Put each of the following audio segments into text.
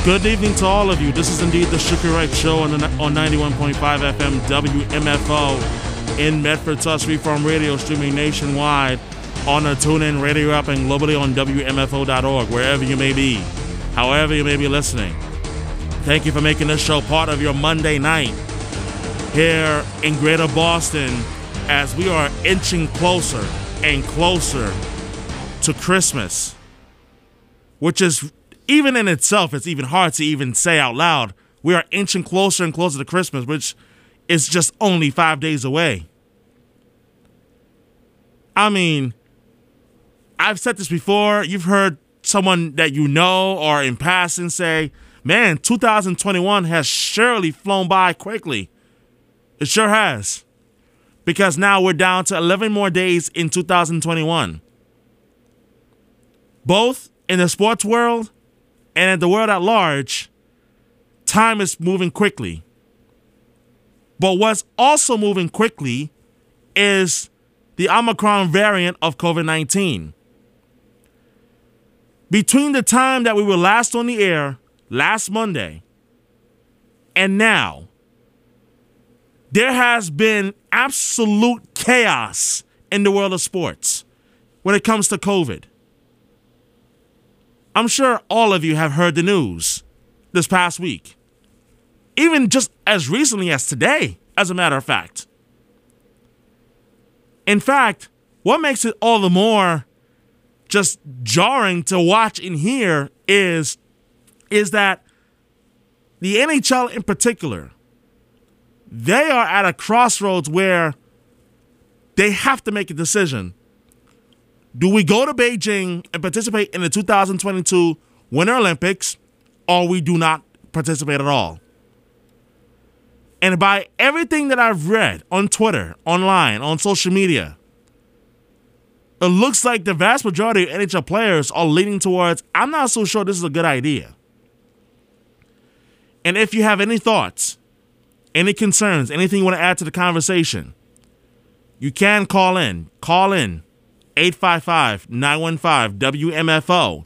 Good evening to all of you. This is indeed the Shooky Right Show on 91.5 FM WMFO in Medford, Touch Freeform Radio, streaming nationwide on the TuneIn Radio app and globally on WMFO.org, wherever you may be, however you may be listening. Thank you for making this show part of your Monday night here in Greater Boston as we are inching closer and closer to Christmas, which is, even in itself, it's even hard to even say out loud. We are inching closer and closer to Christmas, which is just only 5 days away. I mean, I've said this before. You've heard someone that you know or in passing say, man, 2021 has surely flown by quickly. It sure has. Because now we're down to 11 more days in 2021. Both in the sports world and in the world at large, time is moving quickly. But what's also moving quickly is the Omicron variant of COVID-19. Between the time that we were last on the air, last Monday, and now, there has been absolute chaos in the world of sports when it comes to COVID. I'm sure all of you have heard the news this past week, even just as recently as today, as a matter of fact. In fact, what makes it all the more just jarring to watch and hear is that the NHL in particular, they are at a crossroads where they have to make a decision. Do we go to Beijing and participate in the 2022 Winter Olympics, or we do not participate at all? And by everything that I've read on Twitter, online, on social media, it looks like the vast majority of NHL players are leaning towards, I'm not so sure this is a good idea. And if you have any thoughts, any concerns, anything you want to add to the conversation, you can call in. Call in 855-915-WMFO,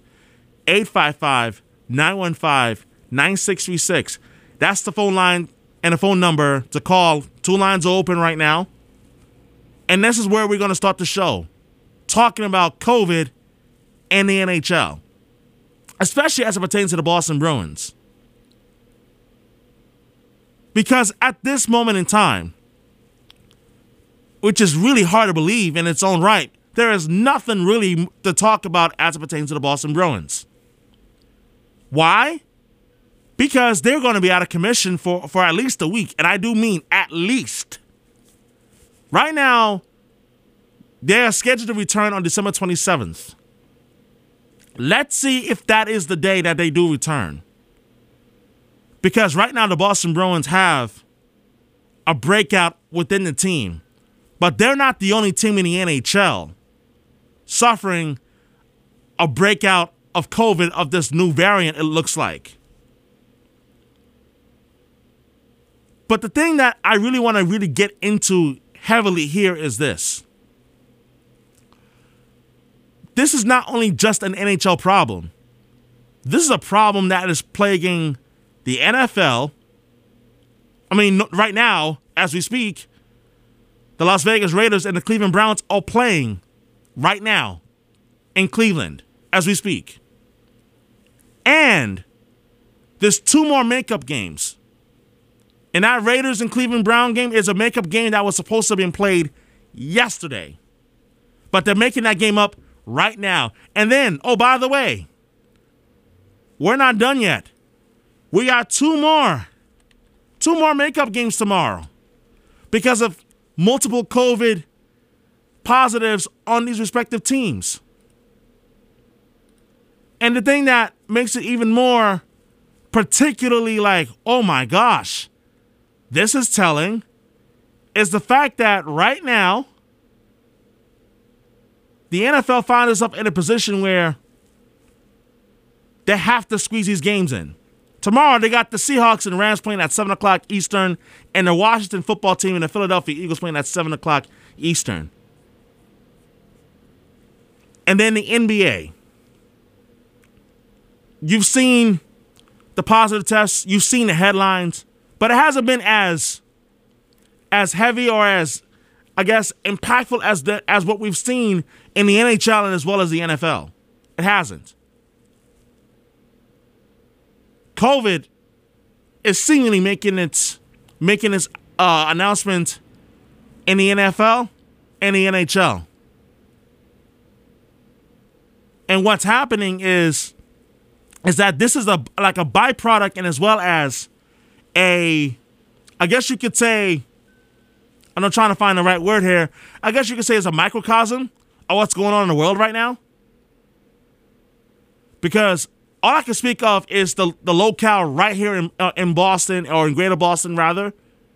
855-915-9636. That's the phone line and the phone number to call. Two lines are open right now. And this is where we're going to start the show, talking about COVID and the NHL, especially as it pertains to the Boston Bruins. Because at this moment in time, which is really hard to believe in its own right, there is nothing really to talk about as it pertains to the Boston Bruins. Why? Because they're going to be out of commission for at least a week, and I do mean at least. Right now, they are scheduled to return on December 27th. Let's see if that is the day that they do return. Because right now, the Boston Bruins have a breakout within the team. But they're not the only team in the NHL suffering a breakout of COVID of this new variant, it looks like. But the thing that I really want to really get into heavily here is this. This is not only just an NHL problem. This is a problem that is plaguing the NFL. I mean, right now, as we speak, the Las Vegas Raiders and the Cleveland Browns are playing right now in Cleveland as we speak. And there's two more makeup games. And that Raiders and Cleveland Brown game is a makeup game that was supposed to have been played yesterday. But they're making that game up right now. And then, oh, by the way, we're not done yet. We got two more makeup games tomorrow because of multiple COVID positives on these respective teams. And the thing that makes it even more particularly like, oh my gosh, this is telling, is the fact that right now, the NFL finds itself in a position where they have to squeeze these games in. Tomorrow, they got the Seahawks and Rams playing at 7 o'clock Eastern, and the Washington football team and the Philadelphia Eagles playing at 7 o'clock Eastern. And then the NBA. You've seen the positive tests. You've seen the headlines, but it hasn't been as heavy or as, I guess, impactful as what we've seen in the NHL and as well as the NFL. It hasn't. COVID is seemingly making its announcement in the NFL and the NHL. And what's happening is that this is like a byproduct and as well as I guess you could say, I'm not trying to find the right word here, I guess you could say it's a microcosm of what's going on in the world right now. Because all I can speak of is the locale right here in Boston, or in Greater Boston rather.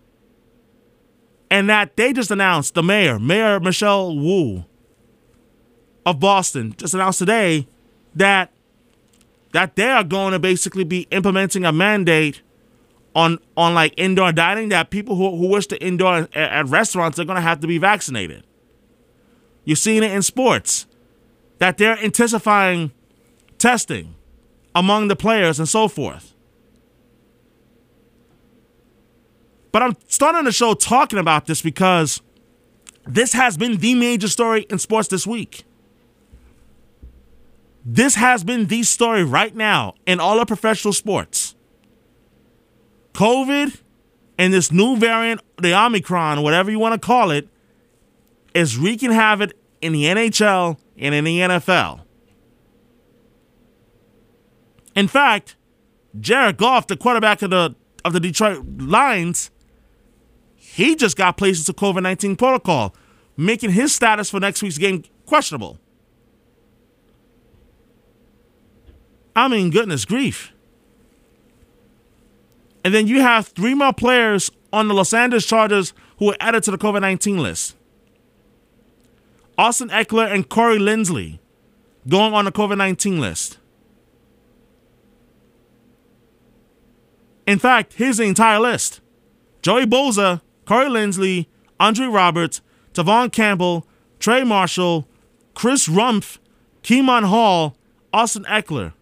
And that they just announced, the Mayor Michelle Wu of Boston, just announced today that they are going to basically be implementing a mandate on like indoor dining, that people who wish to indoor at restaurants are going to have to be vaccinated. You're seeing it in sports, that they're intensifying testing among the players and so forth. But I'm starting the show talking about this because this has been the major story in sports this week. This has been the story right now in all of professional sports. COVID and this new variant, the Omicron, whatever you want to call it, is wreaking havoc in the NHL and in the NFL. In fact, Jared Goff, the quarterback of the Detroit Lions, he just got placed into COVID-19 protocol, making his status for next week's game questionable. I mean, goodness grief. And then you have 3 more players on the Los Angeles Chargers who were added to the COVID-19 list. Austin Eckler and Corey Linsley going on the COVID-19 list. In fact, here's the entire list. Joey Bosa, Corey Linsley, Andre Roberts, Tavon Campbell, Trey Marshall, Chris Rumpf, Keemon Hall, Austin Eckler.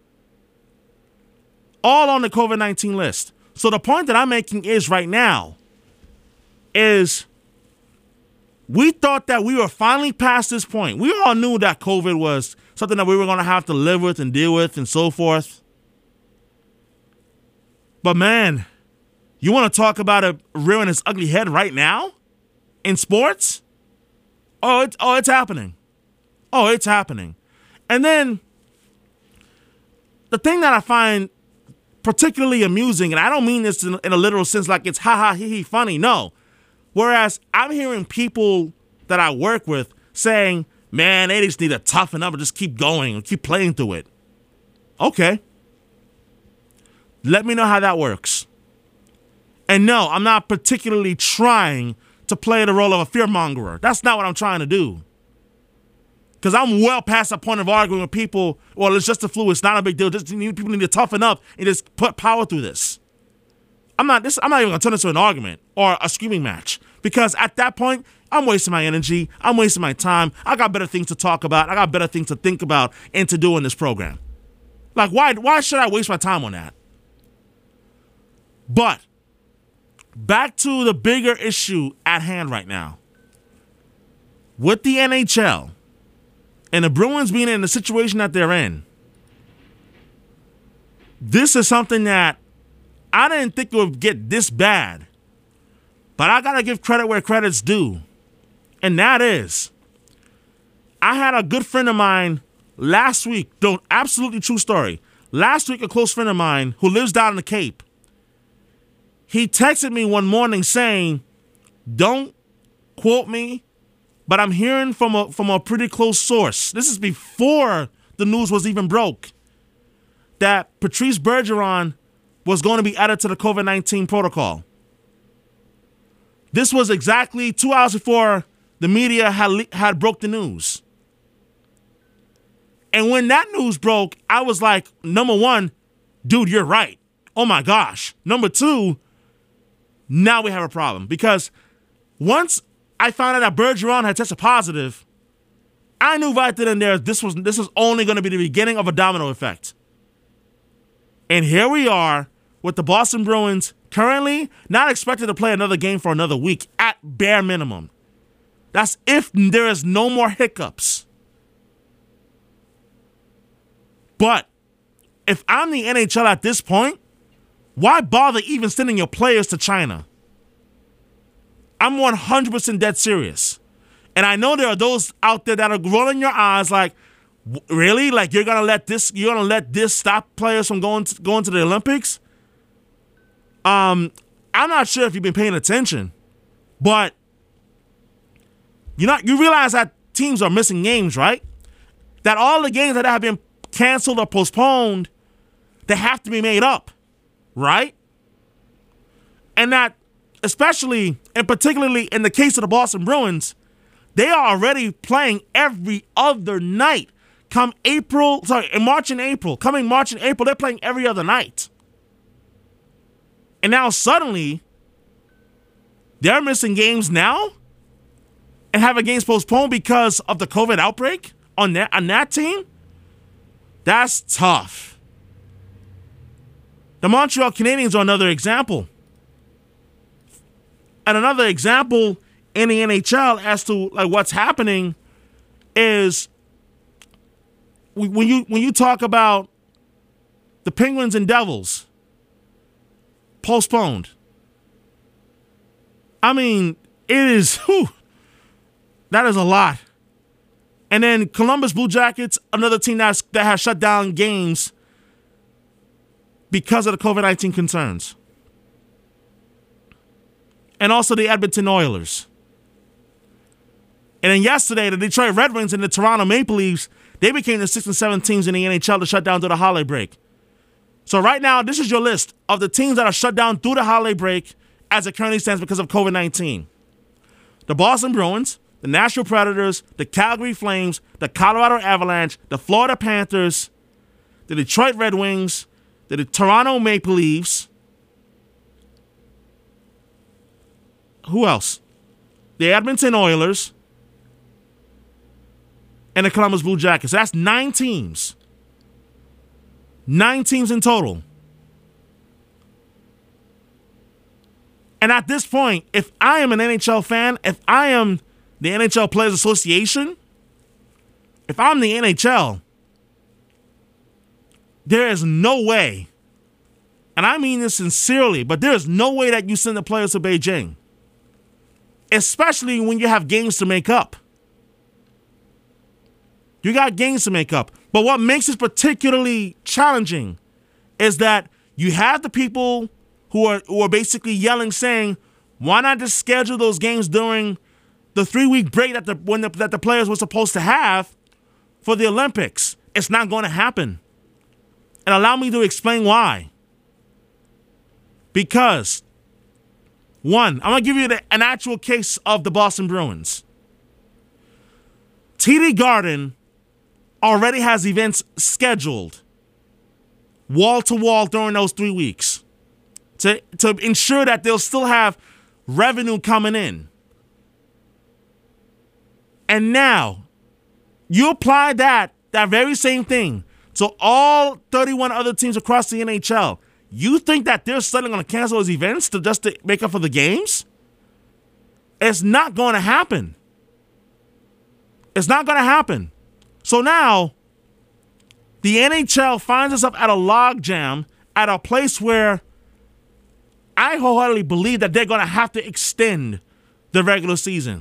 All on the COVID-19 list. So the point that I'm making is right now is we thought that we were finally past this point. We all knew that COVID was something that we were going to have to live with and deal with and so forth. But man, you want to talk about it rearing its ugly head right now in sports? It's happening. Oh, it's happening. And then the thing that I find particularly amusing, and I don't mean this in a literal sense like it's ha hee hee funny, no. Whereas I'm hearing people that I work with saying, man, they just need to toughen up and just keep going and keep playing through it. Okay. Let me know how that works. And no, I'm not particularly trying to play the role of a fearmongerer. That's not what I'm trying to do. Because I'm well past the point of arguing with people, well, it's just the flu, it's not a big deal. People need to toughen up and just put power through this. I'm not even going to turn this into an argument or a screaming match. Because at that point, I'm wasting my energy. I'm wasting my time. I got better things to talk about. I got better things to think about and to do in this program. Like, why should I waste my time on that? But back to the bigger issue at hand right now. With the NHL and the Bruins being in the situation that they're in, this is something that I didn't think it would get this bad. But I got to give credit where credit's due. And that is, I had a good friend of mine last week, absolutely true story. Last week, a close friend of mine who lives down in the Cape, he texted me one morning saying, don't quote me, but I'm hearing from a pretty close source. This is before the news was even broke, that Patrice Bergeron was going to be added to the COVID-19 protocol. This was exactly 2 hours before the media had broke the news. And when that news broke, I was like, number one, dude, you're right. Oh my gosh. Number two, now we have a problem. Because once I found out that Bergeron had tested positive, I knew right then and there this was only going to be the beginning of a domino effect. And here we are with the Boston Bruins currently not expected to play another game for another week at bare minimum. That's if there is no more hiccups. But if I'm the NHL at this point, why bother even sending your players to China? I'm 100% dead serious. And I know there are those out there that are rolling your eyes like, really? Like you're gonna let this stop players from going to the Olympics? I'm not sure if you've been paying attention, but you realize that teams are missing games, right? That all the games that have been canceled or postponed, they have to be made up, right? And that, especially and particularly in the case of the Boston Bruins, they are already playing every other night. Coming March and April, they're playing every other night. And now suddenly, they're missing games now and having games postponed because of the COVID outbreak on that team? That's tough. The Montreal Canadiens are another example. And another example in the NHL as to like what's happening is when you talk about the Penguins and Devils postponed. I mean, that is a lot. And then Columbus Blue Jackets, another team that has shut down games because of the COVID-19 concerns. And also the Edmonton Oilers. And then yesterday, the Detroit Red Wings and the Toronto Maple Leafs, they became the 6 and 7 teams in the NHL to shut down through the holiday break. So right now, this is your list of the teams that are shut down through the holiday break as it currently stands because of COVID-19. The Boston Bruins, the Nashville Predators, the Calgary Flames, the Colorado Avalanche, the Florida Panthers, the Detroit Red Wings, the Toronto Maple Leafs. Who else? The Edmonton Oilers and the Columbus Blue Jackets. So that's 9 teams. 9 teams in total. And at this point, if I am an NHL fan, if I am the NHL Players Association, if I'm the NHL, there is no way, and I mean this sincerely, but there is no way that you send the players to Beijing, especially when you have games to make up. You got games to make up. But what makes this particularly challenging is that you have the people who are basically yelling, saying, why not just schedule those games during the 3-week break that the players were supposed to have for the Olympics? It's not going to happen. And allow me to explain why. Because, one, I'm going to give you an actual case of the Boston Bruins. TD Garden already has events scheduled wall to wall during those 3 weeks to ensure that they'll still have revenue coming in. And now you apply that very same thing to all 31 other teams across the NHL. You think that they're suddenly going to cancel those events just to make up for the games? It's not going to happen. It's not going to happen. So now, the NHL finds itself at a logjam, at a place where I wholeheartedly believe that they're going to have to extend the regular season.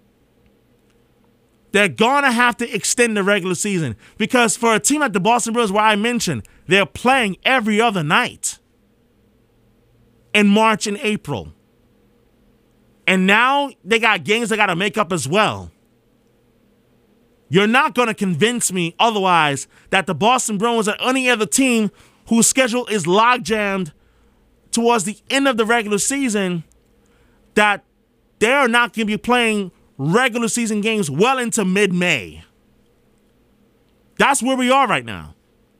They're going to have to extend the regular season because for a team like the Boston Bruins, where I mentioned, they're playing every other night in March and April. And now they got games they got to make up as well. You're not going to convince me otherwise that the Boston Bruins or any other team whose schedule is logjammed towards the end of the regular season, that they're not going to be playing regular season games well into mid-May. That's where we are right now.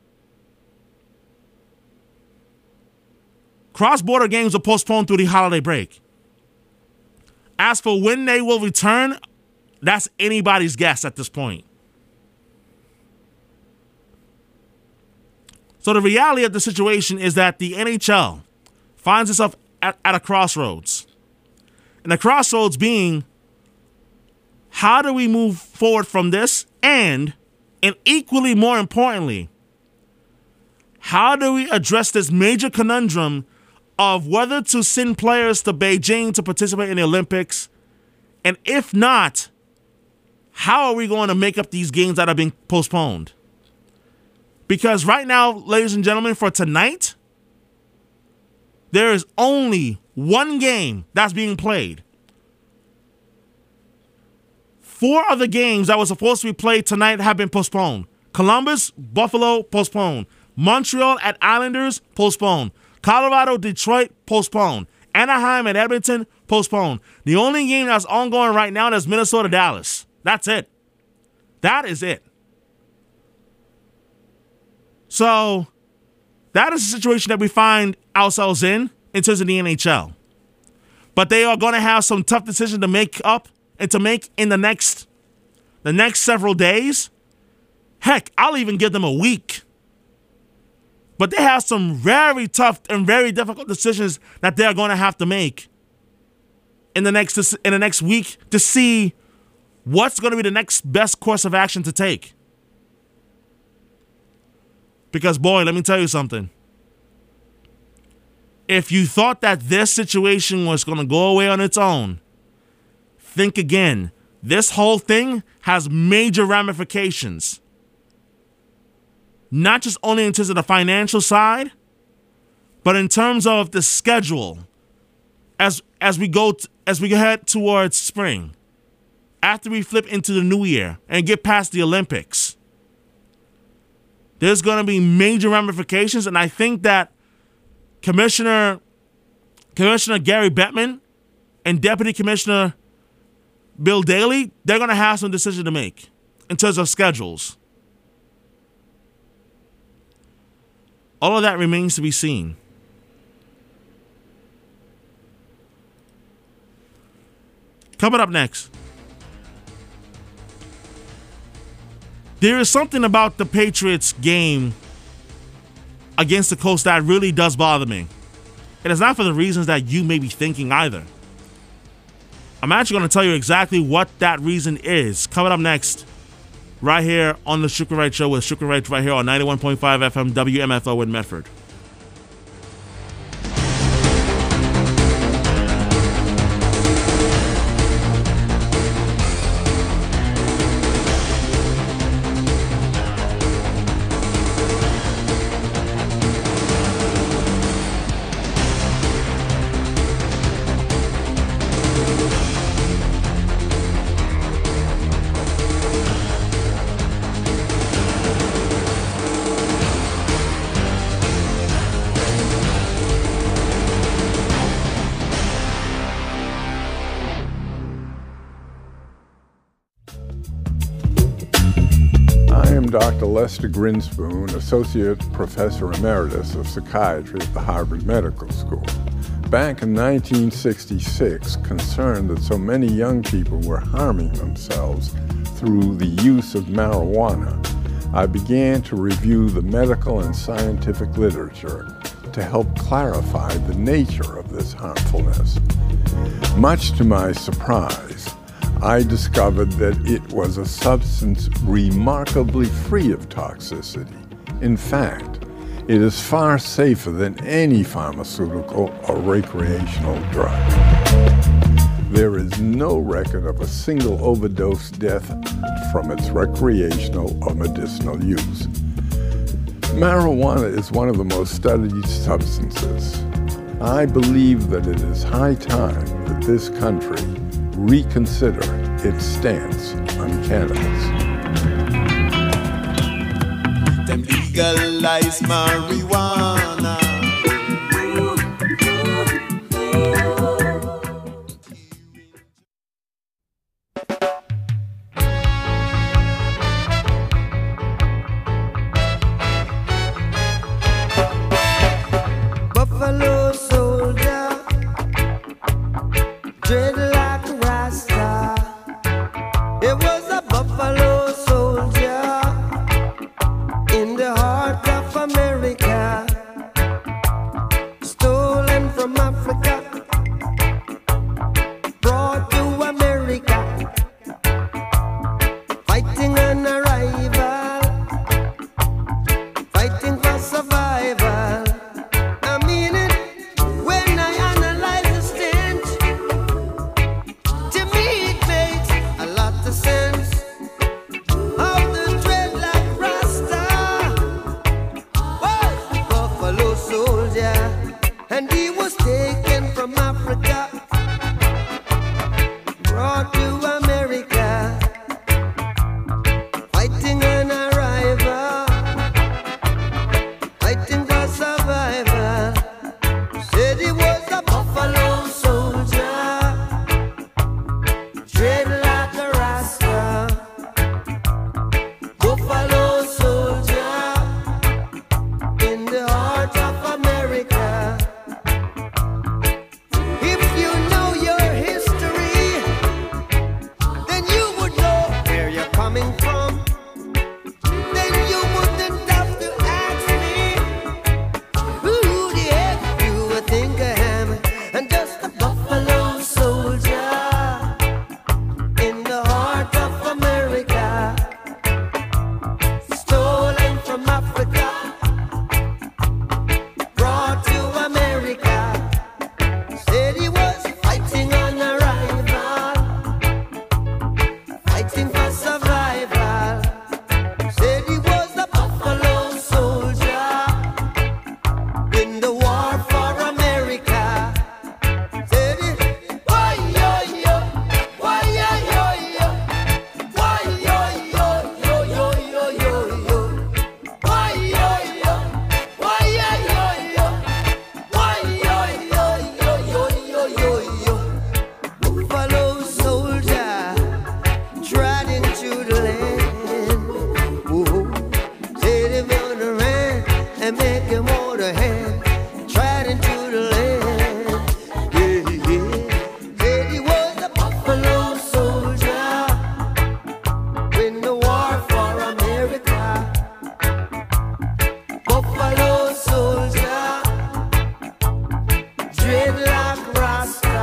Cross-border games are postponed through the holiday break. As for when they will return, that's anybody's guess at this point. So the reality of the situation is that the NHL finds itself at a crossroads. And the crossroads being, how do we move forward from this? And equally more importantly, how do we address this major conundrum of whether to send players to Beijing to participate in the Olympics? And if not, how are we going to make up these games that are being postponed? Because right now, ladies and gentlemen, for tonight, there is only one game that's being played. 4 of the games that were supposed to be played tonight have been postponed. Columbus, Buffalo, postponed. Montreal at Islanders, postponed. Colorado, Detroit, postponed. Anaheim at Edmonton, postponed. The only game that's ongoing right now is Minnesota, Dallas. That's it. That is it. So that is the situation that we find ourselves in terms of the NHL. But they are going to have some tough decisions to make in the next several days. Heck, I'll even give them a week. But they have some very tough and very difficult decisions that they're going to have to make in the next week to see what's going to be the next best course of action to take. Because, boy, let me tell you something. If you thought that this situation was going to go away on its own, think again. This whole thing has major ramifications. Not just only in terms of the financial side, but in terms of the schedule as we head towards spring, after we flip into the new year and get past the Olympics. There's going to be major ramifications, and I think that Commissioner Gary Bettman and Deputy Commissioner Bill Daley, they're going to have some decisions to make in terms of schedules. All of that remains to be seen. Coming up next, there is something about the Patriots game against the Colts that really does bother me. It is not for the reasons that you may be thinking either. I'm actually going to tell you exactly what that reason is. Coming up next, right here on the Shukri Wright Show with Shukri Wright right here on 91.5 FM WMFO in Medford. Dr. Lester Grinspoon, Associate Professor Emeritus of Psychiatry at the Harvard Medical School. Back in 1966, concerned that so many young people were harming themselves through the use of marijuana, I began to review the medical and scientific literature to help clarify the nature of this harmfulness. Much to my surprise, I discovered that it was a substance remarkably free of toxicity. In fact, it is far safer than any pharmaceutical or recreational drug. There is no record of a single overdose death from its recreational or medicinal use. Marijuana is one of the most studied substances. I believe that it is high time that this country reconsider its stance on cannabis. Them legalize marijuana. Buffalo soldier, dreadlock rasta. It was a buffalo soldier in the heart of America. and he was taken from Africa, brought to America, fighting an arrival, fighting for survival. Said he was a buffalo soldier, dread like a rasta. Buffalo soldier in the heart of America. If you know your history, then you would know where you're coming from. Then you wouldn't have to ask me who the heck you would think I am. I'm just a buffalo soldier in the heart of America, stolen from Africa, brought to America. Said he was fighting on arrival, fighting for survival. Said he was a buffalo soldier in the war for America. Said he, why yo yo, why yo yo yo, why yo yo yo yo yo yo yo, why yo yo, why yo yo yo, why yo yo yo yo yo yo yo. Buffalo soldier trod into the land. Whoa. Said if you're the man and make him hold a hand, trod into the land. Yeah, yeah. Said he was a buffalo soldier in the war for America. Buffalo soldier, dreadlock rasta,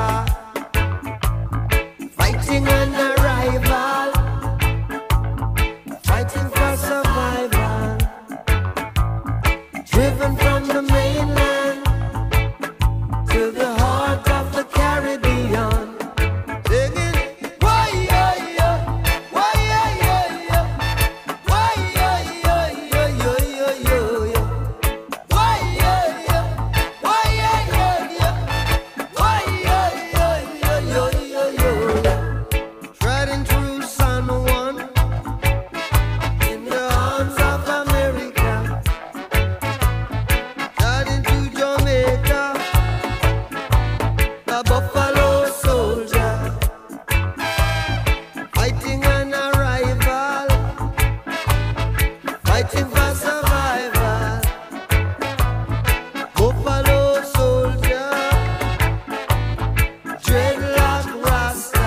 fighting an arrival, fighting for survival, driven from the mainland to the heart of the Caribbean, singing, why yo yo, why yo yo yo, why yo yo yo yo yo yo yo, why yo yo, why yo yo yo, why yo yo yo yo yo yo. Treading through San Juan in the arms of America, treading through Jamaica, the buffalo soldier, fighting an arrival, fighting for survival. Buffalo soldier, dreadlock rasta.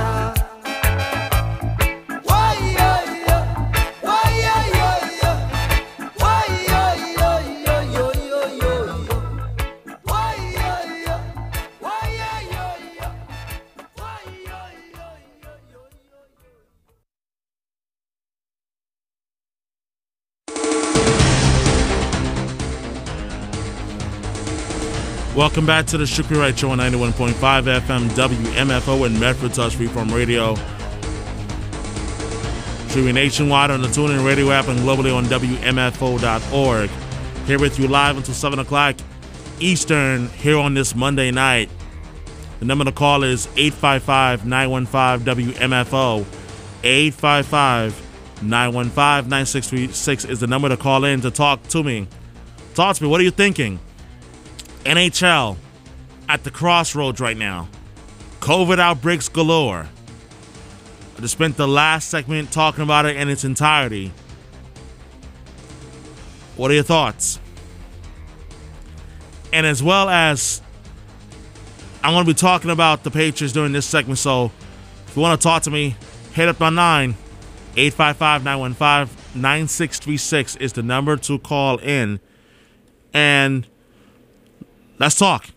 Why yo yo, why yo yo yo, why yo yo yo yo yo yo yo, why yo yo, why yo yo yo, why yo yo yo yo yo. Welcome back to the Shukri Wright Show on 91.5 FM WMFO in Medford, Touch Freeform Radio. Streaming nationwide on the TuneIn Radio app and globally on WMFO.org. Here with you live until 7 o'clock Eastern here on this Monday night. The number to call is 855-915-WMFO. 855-915-9636 is the number to call in to talk to me. Talk to me. What are you thinking? NHL at the crossroads right now. COVID outbreaks galore. I just spent the last segment talking about it in its entirety. What are your thoughts? And as well as I'm going to be talking about the Patriots during this segment, so if you want to talk to me, hit up my line. 855-915-9636 is the number to call in. And let's talk.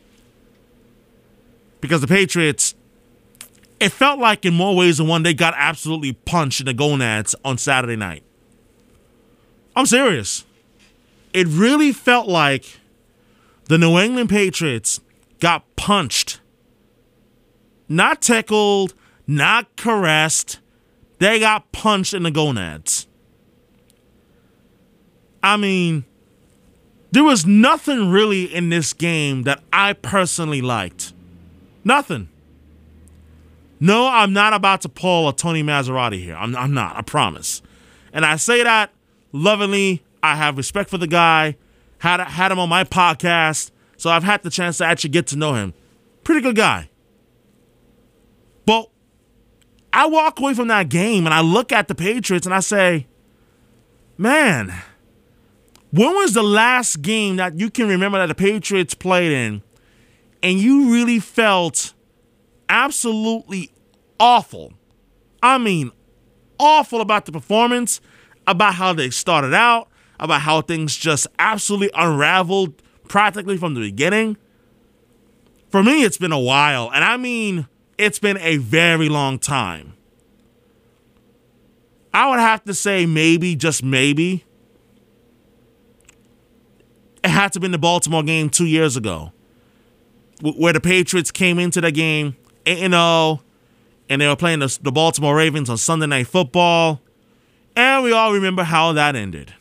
Because the Patriots, it felt like in more ways than one, they got absolutely punched in the gonads on Saturday night. I'm serious. It really felt like the New England Patriots got punched. Not tickled, not caressed. They got punched in the gonads. I mean, There was nothing really in this game that I personally liked. Nothing. No, I'm not about to pull a Tony Maserati here. I'm not, I promise. And I say that lovingly. I have respect for the guy. Had him on my podcast, so I've had the chance to actually get to know him. Pretty good guy. But I walk away from that game and I look at the Patriots and I say, man, when was the last game that you can remember that the Patriots played in and you really felt absolutely awful? I mean, awful about the performance, about how they started out, about how things just absolutely unraveled practically from the beginning. For me, it's been a while, and I mean, it's been a very long time. I would have to say maybe, just maybe, it had to have been the Baltimore game 2 years ago, where the Patriots came into the game 8-0, and they were playing the Baltimore Ravens on Sunday Night Football, and we all remember how that ended.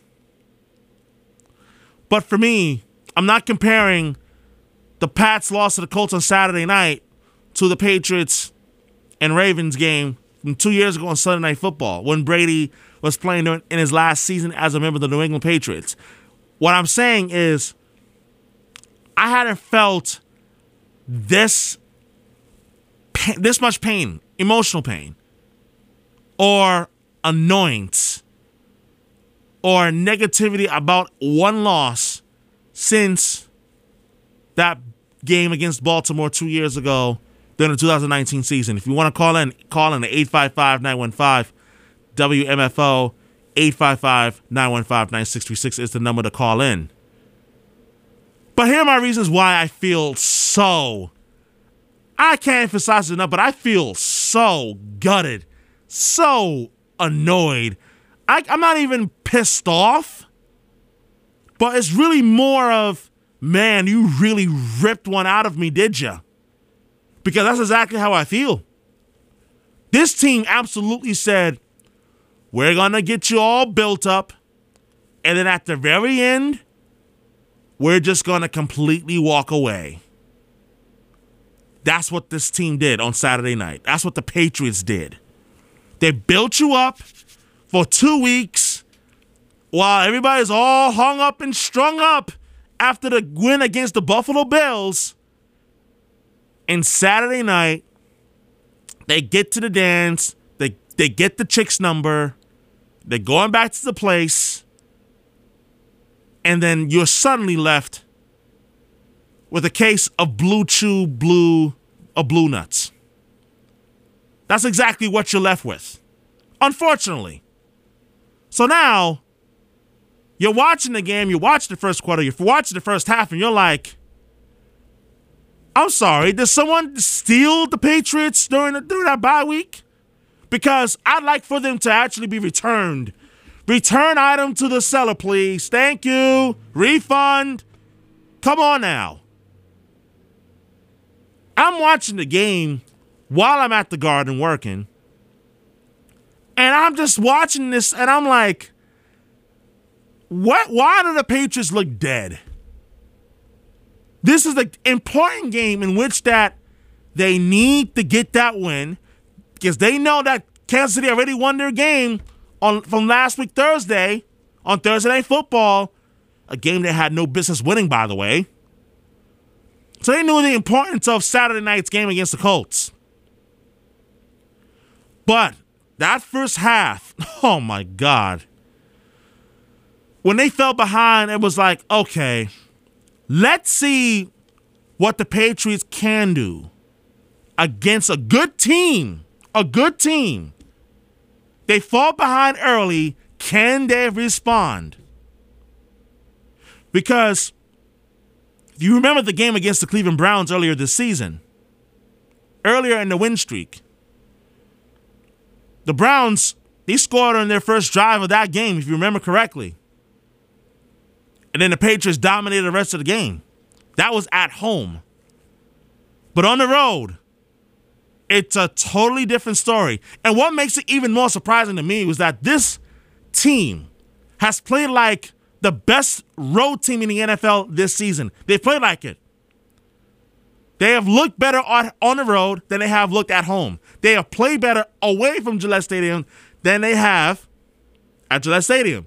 But for me, I'm not comparing the Pats' loss to the Colts on Saturday night to the Patriots and Ravens game from 2 years ago on Sunday Night Football when Brady was playing in his last season as a member of the New England Patriots. What I'm saying is I hadn't felt this much pain, emotional pain, or annoyance, or negativity about one loss since that game against Baltimore 2 years ago during the 2019 season. If you want to call in at 855-915-WMFO. 855-915-9636 is the number to call in. But here are my reasons why I feel so, I can't emphasize it enough, but I feel so gutted, so annoyed. I'm not even pissed off, but it's really more of, man, you really ripped one out of me, did you? Because that's exactly how I feel. This team absolutely said, we're going to get you all built up, and then at the very end, we're just going to completely walk away. That's what this team did on Saturday night. That's what the Patriots did. They built you up for 2 weeks while everybody's all hung up and strung up after the win against the Buffalo Bills. And Saturday night, they get to the dance. They get the chick's number. They're going back to the place. And then you're suddenly left with a case of blue nuts. That's exactly what you're left with, unfortunately. So now, you're watching the game, you watch the first quarter, you're watching the first half, and you're like, I'm sorry, did someone steal the Patriots during that bye week? Because I'd like for them to actually be returned. Return item to the seller, please. Thank you. Refund. Come on now. I'm watching the game while I'm at the Garden working. And I'm just watching this and I'm like, what? Why do the Patriots look dead? This is the important game in which that they need to get that win because they know that Kansas City already won their game from last week Thursday on Thursday Night Football, a game they had no business winning, by the way. So they knew the importance of Saturday night's game against the Colts. But that first half, oh my God. When they fell behind, it was like, okay, let's see what the Patriots can do against a good team. A good team. They fall behind early. Can they respond? Because if you remember the game against the Cleveland Browns earlier this season, earlier in the win streak, the Browns, they scored on their first drive of that game, if you remember correctly. And then the Patriots dominated the rest of the game. That was at home. But on the road, it's a totally different story. And what makes it even more surprising to me was that this team has played like the best road team in the NFL this season. They played like it. They have looked better on the road than they have looked at home. They have played better away from Gillette Stadium than they have at Gillette Stadium.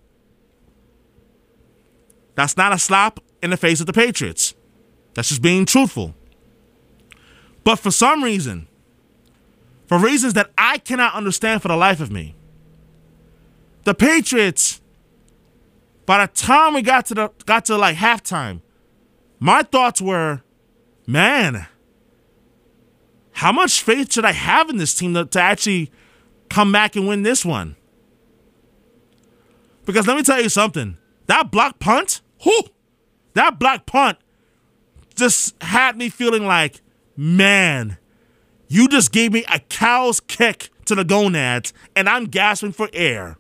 That's not a slap in the face of the Patriots. That's just being truthful. But for some reason, for reasons that I cannot understand for the life of me, the Patriots, by the time we got to like halftime, my thoughts were, man, how much faith should I have in this team to actually come back and win this one? Because let me tell you something. That block punt, that block punt just had me feeling like, man, you just gave me a cow's kick to the gonads, and I'm gasping for air.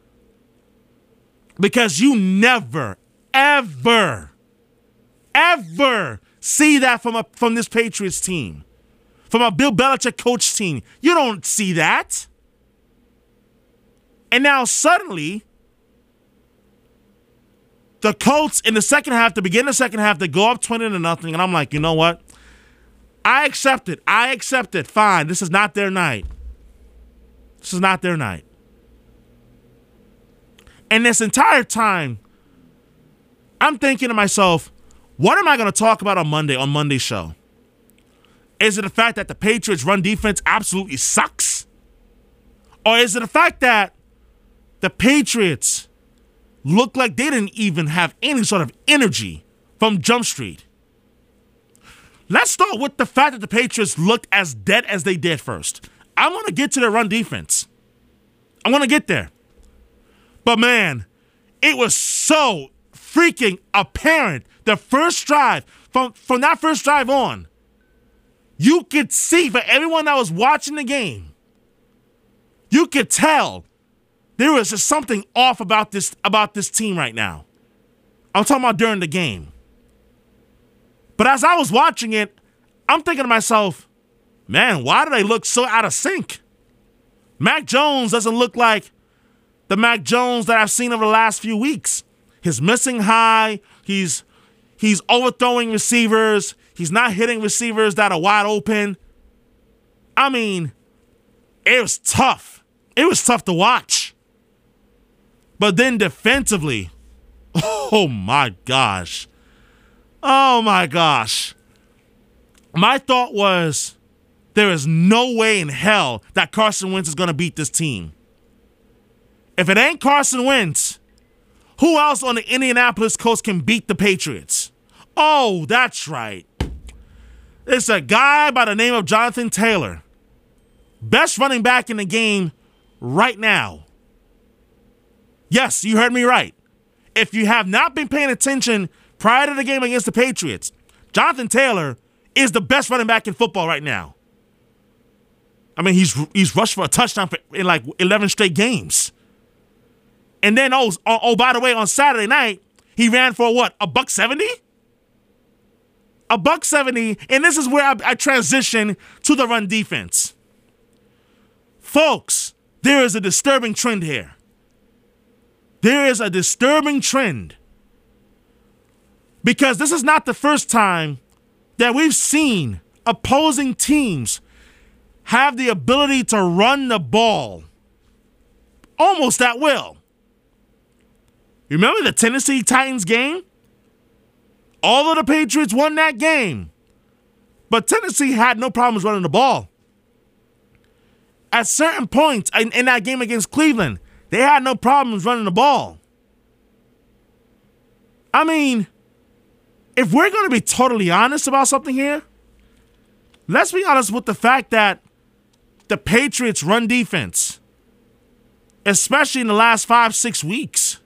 Because you never, ever see that from this Patriots team. From a Bill Belichick coach team. You don't see that. And now suddenly, the Colts in the second half, to begin the second half, they go up 20-0, and I'm like, you know what? I accept it. Fine. This is not their night. And this entire time, I'm thinking to myself, what am I going to talk about on Monday's show? Is it the fact that the Patriots' run defense absolutely sucks? Or is it the fact that the Patriots look like they didn't even have any sort of energy from Jump Street? Let's start with the fact that the Patriots looked as dead as they did first. I want to get to their run defense. I want to get there. But man, it was so freaking apparent. The first drive, from that first drive on, you could see, for everyone that was watching the game, you could tell there was just something off about this team right now. I'm talking about during the game. But as I was watching it, I'm thinking to myself, man, why do they look so out of sync? Mac Jones doesn't look like the Mac Jones that I've seen over the last few weeks. He's missing high. He's overthrowing receivers. He's not hitting receivers that are wide open. I mean, it was tough. It was tough to watch. But then defensively, oh my gosh. My thought was, there is no way in hell that Carson Wentz is going to beat this team. If it ain't Carson Wentz, who else on the Indianapolis Colts can beat the Patriots? Oh, that's right. It's a guy by the name of Jonathan Taylor. Best running back in the game right now. Yes, you heard me right. If you have not been paying attention prior to the game against the Patriots, Jonathan Taylor is the best running back in football right now. I mean, he's rushed for a touchdown in like 11 straight games. And then, by the way, on Saturday night, he ran for what, $170? $170, and this is where I transition to the run defense. Folks, there is a disturbing trend here. There is a disturbing trend. Because this is not the first time that we've seen opposing teams have the ability to run the ball almost at will. You remember the Tennessee Titans game? All of the Patriots won that game, but Tennessee had no problems running the ball. At certain points in that game against Cleveland, they had no problems running the ball. I mean, if we're going to be totally honest about something here, let's be honest with the fact that the Patriots' run defense, especially in the last 5-6 weeks,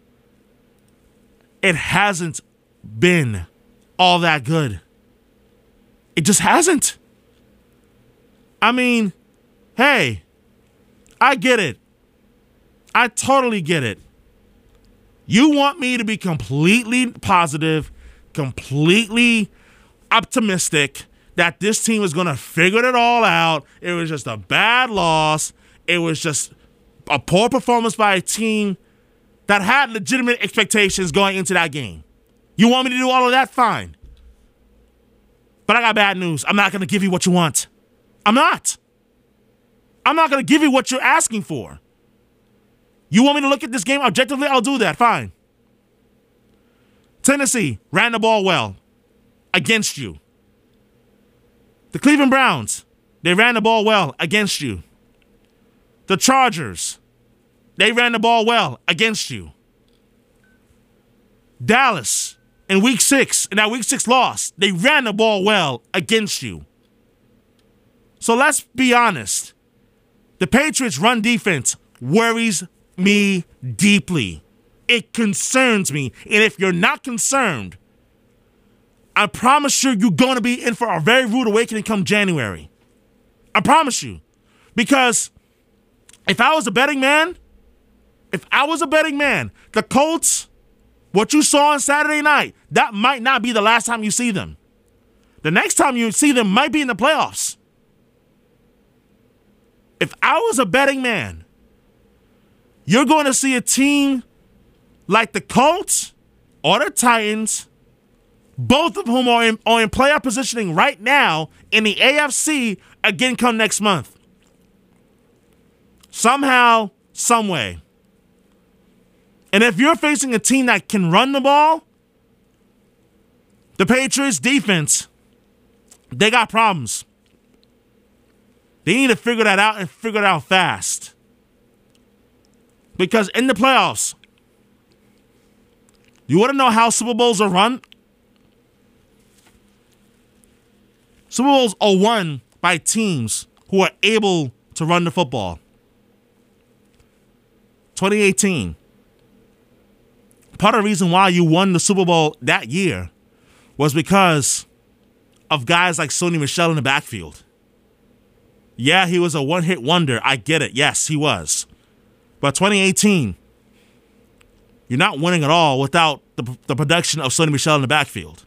it hasn't been all that good. It just hasn't. I mean, hey, I get it. I totally get it. You want me to be completely positive, completely optimistic that this team is going to figure it all out. It was just a bad loss. It was just a poor performance by a team that had legitimate expectations going into that game. You want me to do all of that? Fine. But I got bad news. I'm not going to give you what you want. I'm not. I'm not going to give you what you're asking for. You want me to look at this game objectively? I'll do that. Fine. Tennessee ran the ball well against you. The Cleveland Browns, they ran the ball well against you. The Chargers, they ran the ball well against you. Dallas, in week 6, in that week 6 loss, they ran the ball well against you. So let's be honest. The Patriots' run defense worries me deeply. It concerns me. And if you're not concerned, I promise you, you're going to be in for a very rude awakening come January. I promise you. Because if I was a betting man, the Colts, what you saw on Saturday night, that might not be the last time you see them. The next time you see them might be in the playoffs. If I was a betting man, you're going to see a team like the Colts or the Titans, both of whom are in playoff positioning right now in the AFC again come next month. Somehow, some way. And if you're facing a team that can run the ball, the Patriots defense, they got problems. They need to figure that out and figure it out fast. Because in the playoffs, you want to know how Super Bowls are run? Super Bowls are won by teams who are able to run the football. 2018. Part of the reason why you won the Super Bowl that year was because of guys like Sony Michel in the backfield. Yeah, he was a one-hit wonder. I get it. Yes, he was. But 2018, you're not winning at all without the production of Sony Michel in the backfield.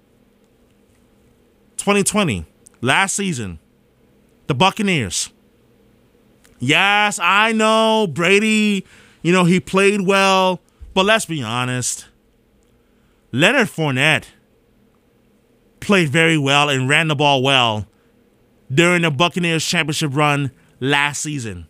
2020, last season, the Buccaneers. Yes, I know Brady, he played well, but let's be honest. Leonard Fournette played very well and ran the ball well during the Buccaneers championship run last season.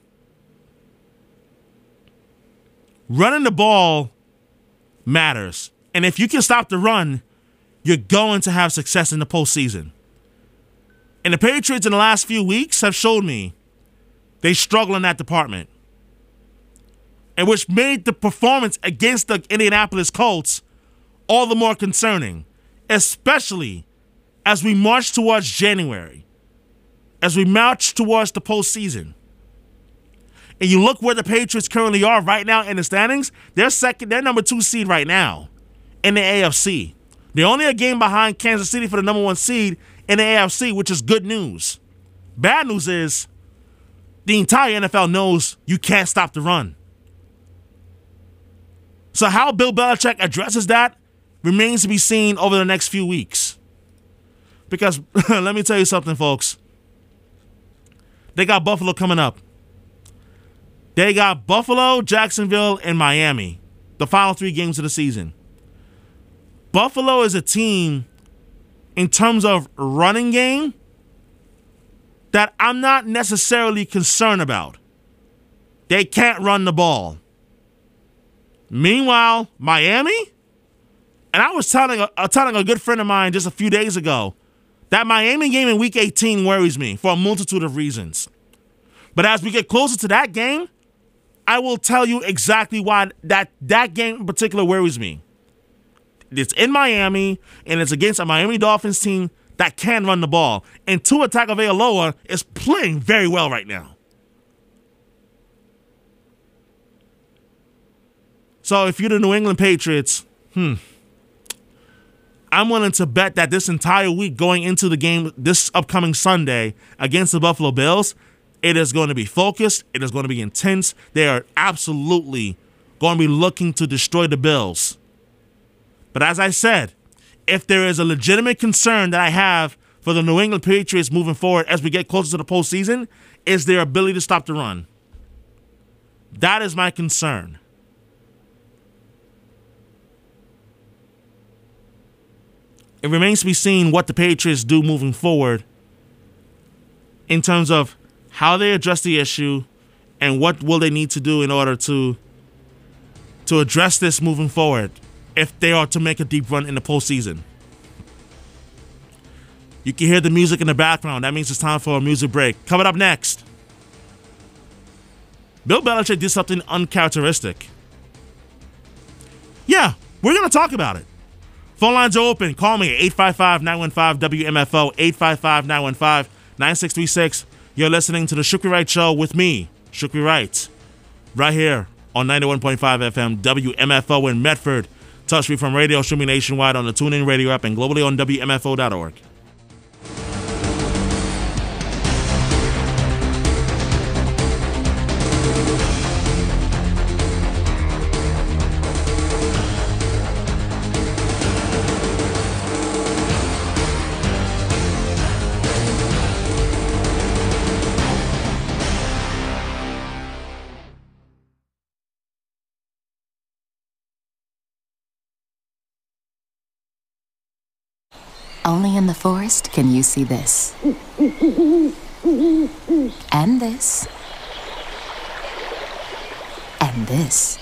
Running the ball matters. And if you can stop the run, you're going to have success in the postseason. And the Patriots in the last few weeks have showed me they struggle in that department. And which made the performance against the Indianapolis Colts all the more concerning, especially as we march towards January, as we march towards the postseason. And you look where the Patriots currently are right now in the standings, they're number 2 seed right now in the AFC. They're only a game behind Kansas City for the number 1 seed in the AFC, which is good news. Bad news is the entire NFL knows you can't stop the run. So how Bill Belichick addresses that remains to be seen over the next few weeks. Because let me tell you something, folks. They got Buffalo coming up. They got Buffalo, Jacksonville, and Miami, the final 3 games of the season. Buffalo is a team, in terms of running game, that I'm not necessarily concerned about. They can't run the ball. Meanwhile, Miami, and I was telling a good friend of mine just a few days ago, that Miami game in Week 18 worries me for a multitude of reasons. But as we get closer to that game, I will tell you exactly why that game in particular worries me. It's in Miami, and it's against a Miami Dolphins team that can run the ball. And Tua Tagovailoa is playing very well right now. So if you're the New England Patriots, I'm willing to bet that this entire week going into the game this upcoming Sunday against the Buffalo Bills, it is going to be focused. It is going to be intense. They are absolutely going to be looking to destroy the Bills. But as I said, if there is a legitimate concern that I have for the New England Patriots moving forward as we get closer to the postseason, is their ability to stop the run. That is my concern. it remains to be seen what the Patriots do moving forward in terms of how they address the issue and what will they need to do in order to address this moving forward if they are to make a deep run in the postseason. You can hear the music in the background. That means it's time for a music break. Coming up next, Bill Belichick did something uncharacteristic. Yeah, we're going to talk about it. Phone lines are open. Call me at 855-915-WMFO, 855-915-9636. You're listening to The Shukri Wright Show with me, Shukri Wright, right here on 91.5 FM, WMFO in Medford. Touch free from radio, streaming nationwide on the TuneIn Radio app and globally on WMFO.org. Only in the forest can you see this. And this. And this.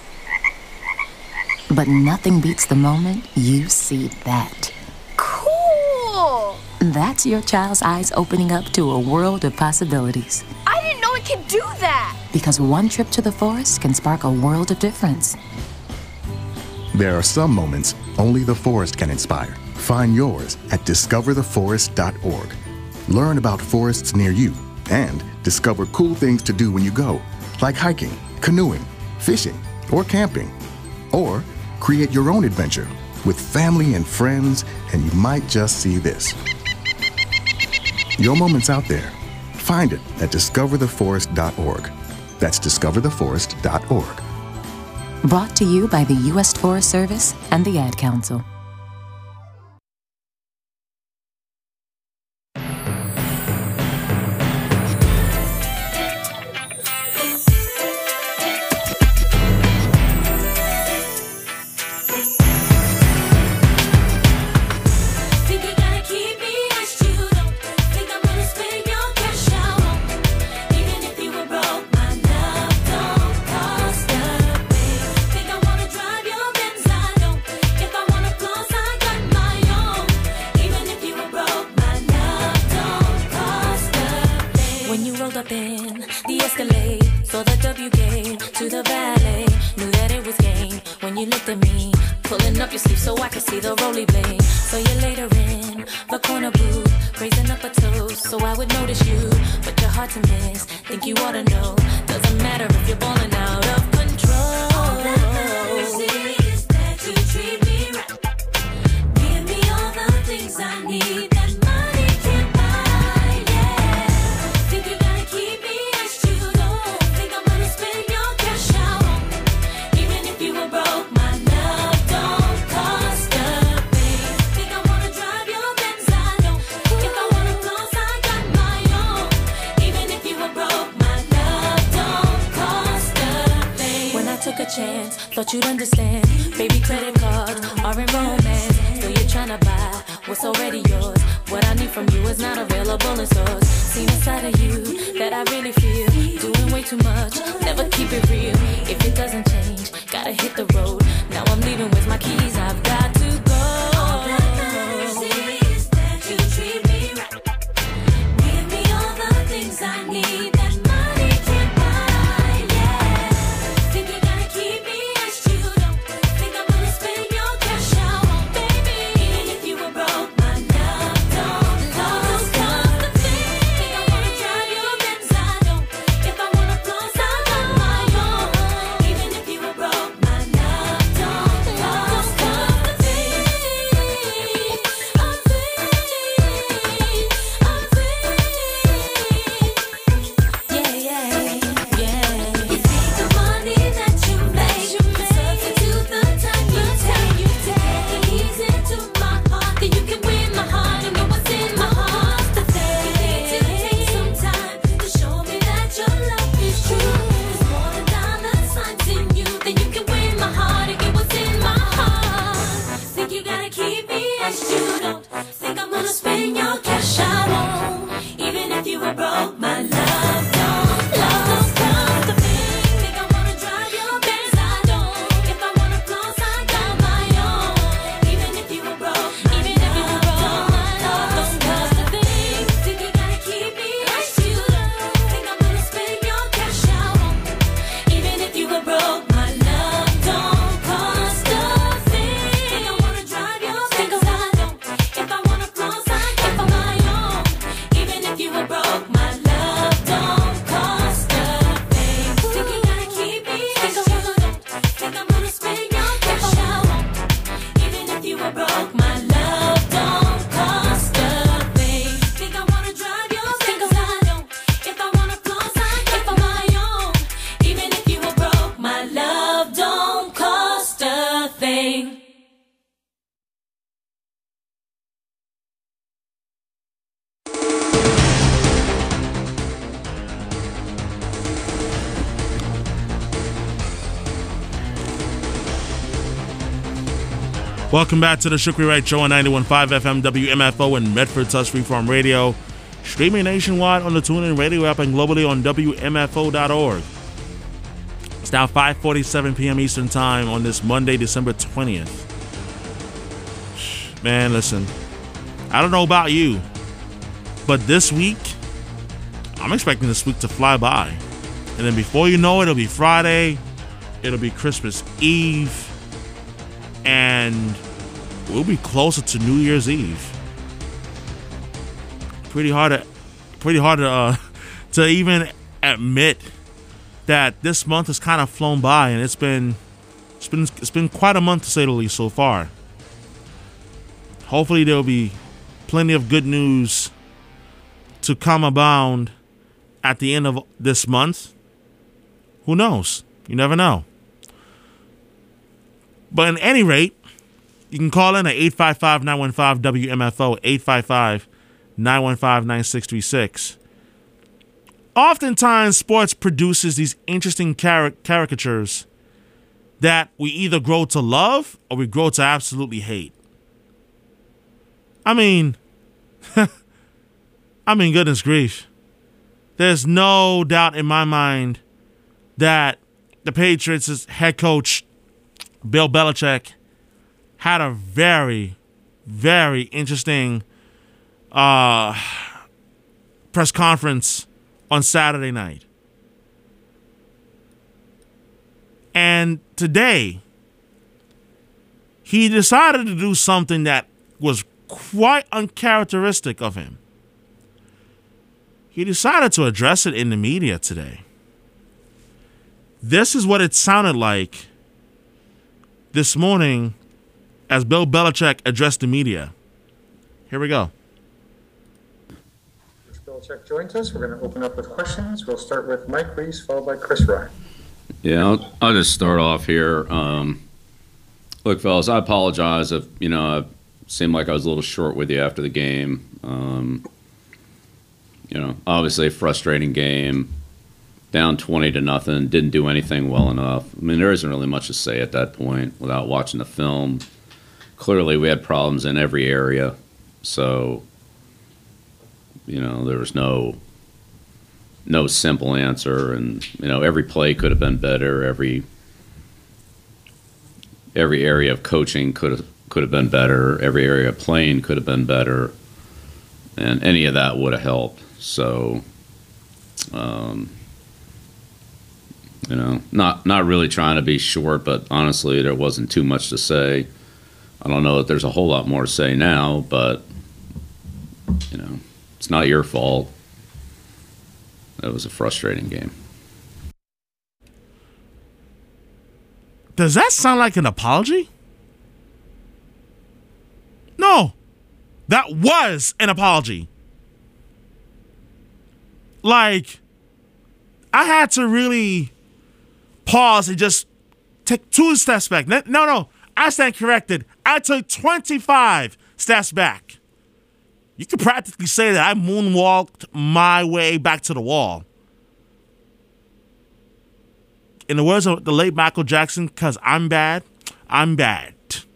But nothing beats the moment you see that. Cool! That's your child's eyes opening up to a world of possibilities. I didn't know it could do that! Because one trip to the forest can spark a world of difference. There are some moments only the forest can inspire. Find yours at discovertheforest.org. Learn about forests near you and discover cool things to do when you go, like hiking, canoeing, fishing, or camping. Or create your own adventure with family and friends, and you might just see this. Your moment's out there. Find it at discovertheforest.org. That's discovertheforest.org. Brought to you by the U.S. Forest Service and the Ad Council. Thought you'd understand. Baby, credit cards are in romance. So you're trying to buy what's already yours. What I need from you is not available in stores. Seen a side of you that I really feel. Doing way too much, never keep it real. If it doesn't change, gotta hit the road. Now I'm leaving with my keys, I've got to go. All that matters is that you treat me right. Give me all the things I need. Welcome back to the Shukri Wright Show on 91.5 FM WMFO and Medford Touch Freeform Radio. Streaming nationwide on the TuneIn Radio app and globally on WMFO.org. It's now 5:47 p.m. Eastern Time on this Monday, December 20th. Man, listen, I don't know about you, but this week, I'm expecting this week to fly by. And then before you know it, it'll be Friday, it'll be Christmas Eve, and we'll be closer to New Year's Eve. Pretty hard to even admit that this month has kind of flown by, and it's been quite a month to say the least so far. Hopefully there'll be plenty of good news to come abound at the end of this month. Who knows? You never know. But at any rate, you can call in at 855-915-WMFO, 855-915-9636. Oftentimes, sports produces these interesting caricatures that we either grow to love or we grow to absolutely hate. I mean, goodness grief. There's no doubt in my mind that the Patriots' head coach, Bill Belichick, had a very, very interesting press conference on Saturday night. And today, he decided to do something that was quite uncharacteristic of him. He decided to address it in the media today. This is what it sounded like this morning as Bill Belichick addressed the media. Here we go. Coach Belichick joins us. We're going to open up with questions. We'll start with Mike Reese, followed by Chris Ryan. Yeah, I'll just start off here. Look, fellas, I apologize if, I seemed like I was a little short with you after the game. Obviously a frustrating game. Down 20-0, didn't do anything well enough. I mean, there isn't really much to say at that point without watching the film. Clearly, we had problems in every area. So, there was no simple answer. And, every play could have been better. Every area of coaching could have been better. Every area of playing could have been better. And any of that would have helped. So, not really trying to be short, but honestly, there wasn't too much to say. I don't know that there's a whole lot more to say now, but, it's not your fault. It was a frustrating game. Does that sound like an apology? No, that was an apology. Like, I had to really pause and just take 2 steps back. No, I stand corrected. I took 25 steps back. You could practically say that I moonwalked my way back to the wall. In the words of the late Michael Jackson, because I'm bad, I'm bad.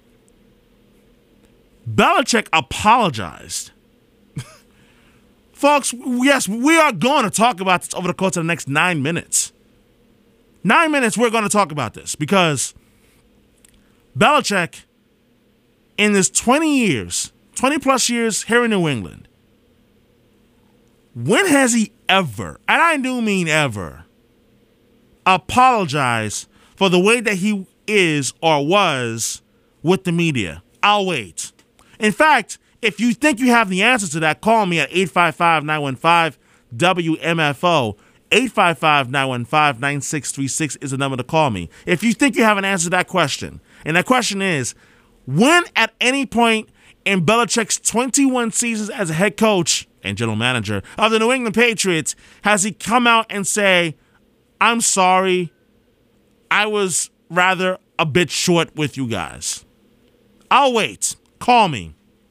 Belichick apologized. Folks, yes, we are going to talk about this over the course of the next 9 minutes. 9 minutes, we're going to talk about this because Belichick, in his 20 plus years here in New England, when has he ever, and I do mean ever, apologized for the way that he is or was with the media? I'll wait. In fact, if you think you have the answer to that, call me at 855-915-WMFO. 855-915-9636 is the number to call me. If you think you have an answer to that question, and that question is, when at any point in Belichick's 21 seasons as a head coach and general manager of the New England Patriots has he come out and say, I'm sorry, I was rather a bit short with you guys? I'll wait. Call me.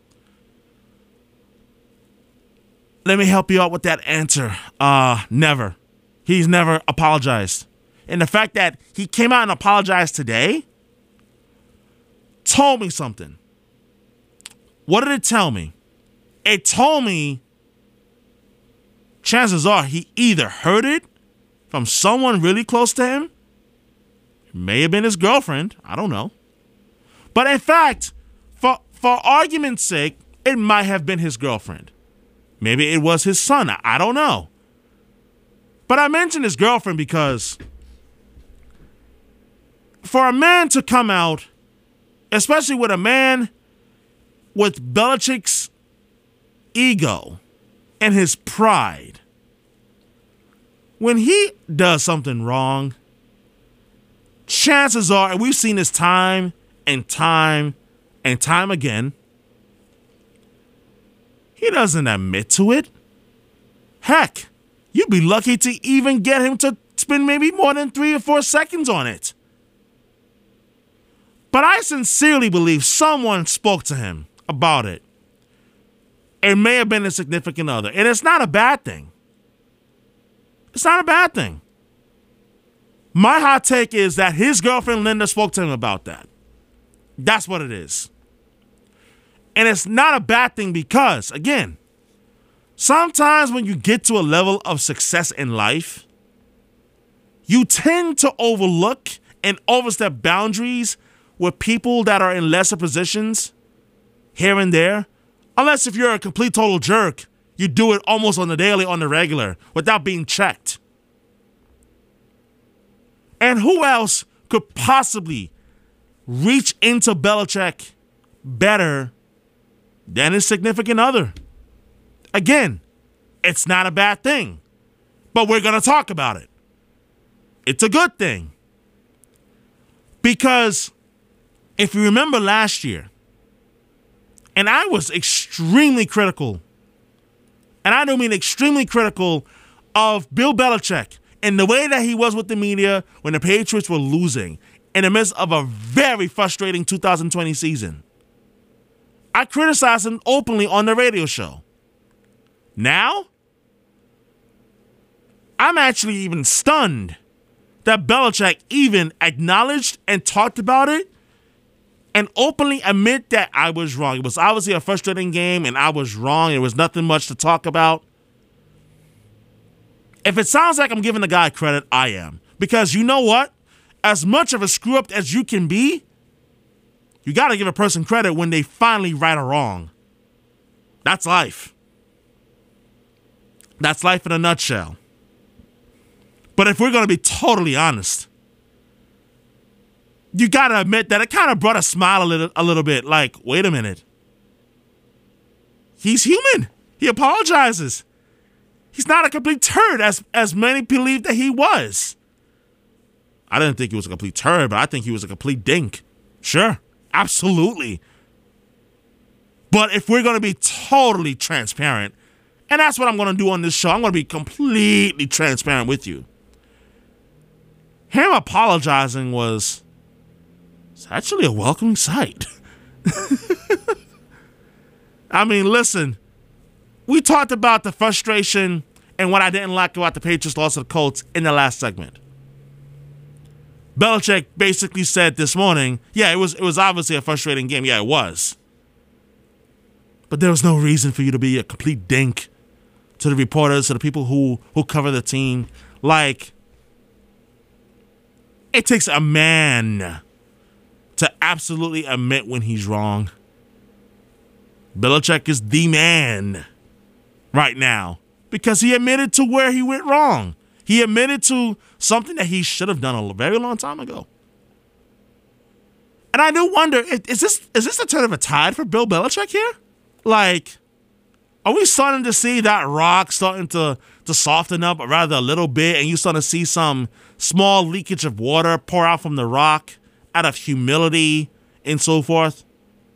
Let me help you out with that answer. Never. He's never apologized. And the fact that he came out and apologized today, told me something. What did it tell me? It told me chances are he either heard it from someone really close to him. It may have been his girlfriend. I don't know. But in fact, for argument's sake, it might have been his girlfriend. Maybe it was his son. I don't know. But I mentioned his girlfriend because for a man to come out, especially with a man with Belichick's ego and his pride, when he does something wrong, chances are, and we've seen this time and time and time again, he doesn't admit to it. Heck, you'd be lucky to even get him to spend maybe more than 3 or 4 seconds on it. But I sincerely believe someone spoke to him about it. It may have been a significant other. And it's not a bad thing. It's not a bad thing. My hot take is that his girlfriend Linda spoke to him about that. That's what it is. And it's not a bad thing because, again, sometimes when you get to a level of success in life, you tend to overlook and overstep boundaries with people that are in lesser positions here and there. Unless if you're a complete total jerk, you do it almost on the daily, on the regular, without being checked. And who else could possibly reach into Belichick better than his significant other? Again, it's not a bad thing, but we're going to talk about it. It's a good thing. Because if you remember last year, and I was extremely critical, and I don't mean extremely critical, of Bill Belichick and the way that he was with the media when the Patriots were losing in the midst of a very frustrating 2020 season. I criticized him openly on the radio show. Now, I'm actually even stunned that Belichick even acknowledged and talked about it and openly admit that I was wrong. It was obviously a frustrating game and I was wrong. There was nothing much to talk about. If it sounds like I'm giving the guy credit, I am. Because you know what? As much of a screw up as you can be, you got to give a person credit when they finally right a wrong. That's life. That's life in a nutshell. But if we're going to be totally honest, you got to admit that it kind of brought a smile a little bit. Like, wait a minute. He's human. He apologizes. He's not a complete turd as many believe that he was. I didn't think he was a complete turd, but I think he was a complete dink. Sure, absolutely. But if we're going to be totally transparent, and that's what I'm going to do on this show, I'm going to be completely transparent with you. Him apologizing was actually a welcoming sight. I mean, listen, we talked about the frustration and what I didn't like about the Patriots' loss to the Colts in the last segment. Belichick basically said this morning, yeah, it was obviously a frustrating game. Yeah, it was. But there was no reason for you to be a complete dink to the reporters, to the people who cover the team. Like, it takes a man to absolutely admit when he's wrong. Belichick is the man right now because he admitted to where he went wrong. He admitted to something that he should have done a very long time ago. And I do wonder, is this the turn of a tide for Bill Belichick here? Like, are we starting to see that rock starting to soften up rather a little bit, and you starting to see some small leakage of water pour out from the rock out of humility and so forth?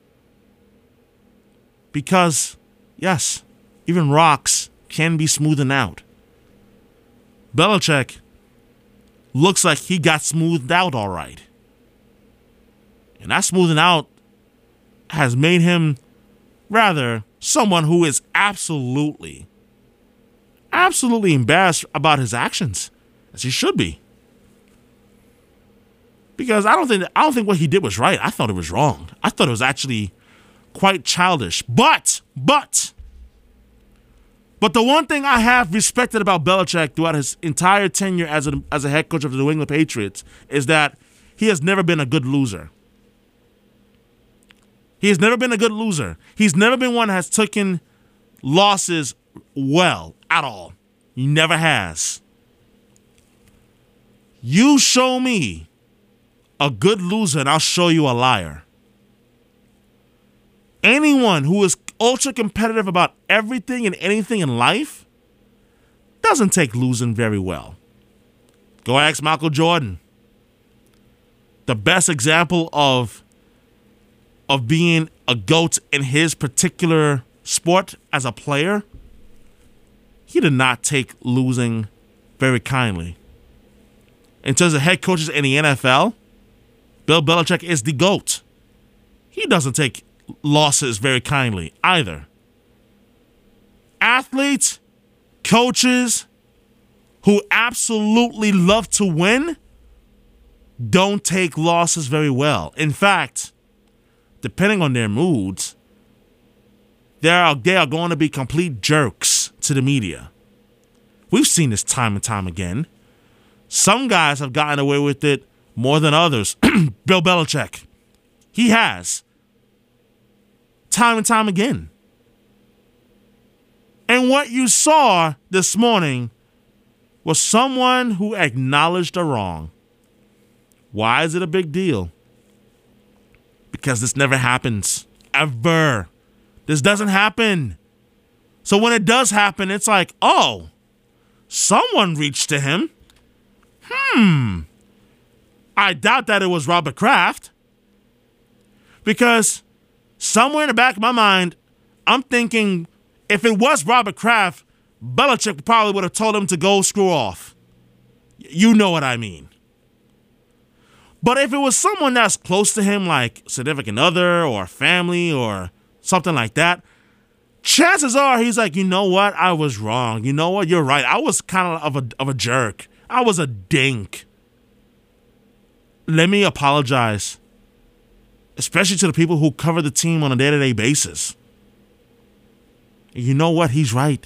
Because, yes, even rocks can be smoothened out. Belichick looks like he got smoothed out all right. And that smoothing out has made him rather someone who is absolutely embarrassed about his actions, as he should be. Because I don't think what he did was right. I thought it was wrong. I thought it was actually quite childish. But the one thing I have respected about Belichick throughout his entire tenure as a head coach of the New England Patriots is that he has never been a good loser. He has never been a good loser. He's never been one that has taken losses well at all. He never has. You show me a good loser and I'll show you a liar. Anyone who is ultra competitive about everything and anything in life doesn't take losing very well. Go ask Michael Jordan. The best example of being a GOAT in his particular sport as a player, he did not take losing very kindly. In terms of head coaches in the NFL, Bill Belichick is the GOAT. He doesn't take losses very kindly either. Athletes, coaches who absolutely love to win don't take losses very well. In fact, depending on their moods, they are going to be complete jerks to the media. We've seen this time and time again. Some guys have gotten away with it more than others. Bill Belichick, he has. Time and time again. And what you saw this morning was someone who acknowledged a wrong. Why is it a big deal? Because this never happens. Ever. This doesn't happen. So when it does happen, it's like, oh, someone reached to him. I doubt that it was Robert Kraft. Because somewhere in the back of my mind, I'm thinking if it was Robert Kraft, Belichick probably would have told him to go screw off. You know what I mean. But if it was someone that's close to him, like significant other or family or something like that, chances are he's like, you know what? I was wrong. You know what? You're right. I was kind of a jerk. I was a dink. Let me apologize. Especially to the people who cover the team on a day-to-day basis. You know what? He's right.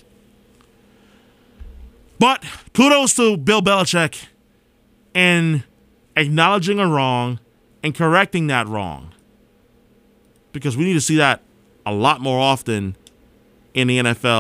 But kudos to Bill Belichick in acknowledging a wrong and correcting that wrong. Because we need to see that a lot more often in the NFL